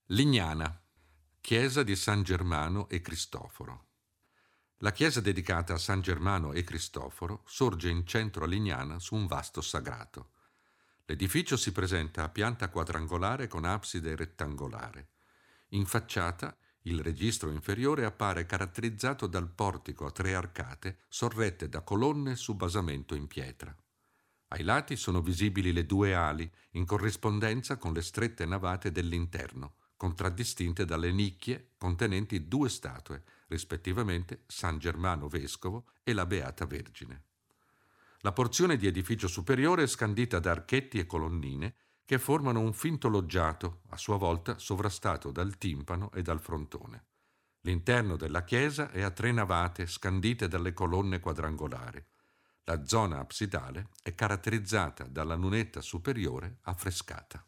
Lignana, chiesa di San Germano e Cristoforo. La chiesa dedicata a San Germano e Cristoforo sorge in centro a Lignana su un vasto sagrato. L'edificio si presenta a pianta quadrangolare con abside rettangolare. In facciata, il registro inferiore appare caratterizzato dal portico a tre arcate sorrette da colonne su basamento in pietra. Ai lati sono visibili le due ali, in corrispondenza con le strette navate dell'interno, contraddistinte dalle nicchie contenenti due statue, rispettivamente San Germano Vescovo e la Beata Vergine. La porzione di edificio superiore è scandita da archetti e colonnine che formano un finto loggiato, a sua volta sovrastato dal timpano e dal frontone. L'interno della chiesa è a tre navate scandite dalle colonne quadrangolari. La zona absidale è caratterizzata dalla lunetta superiore affrescata.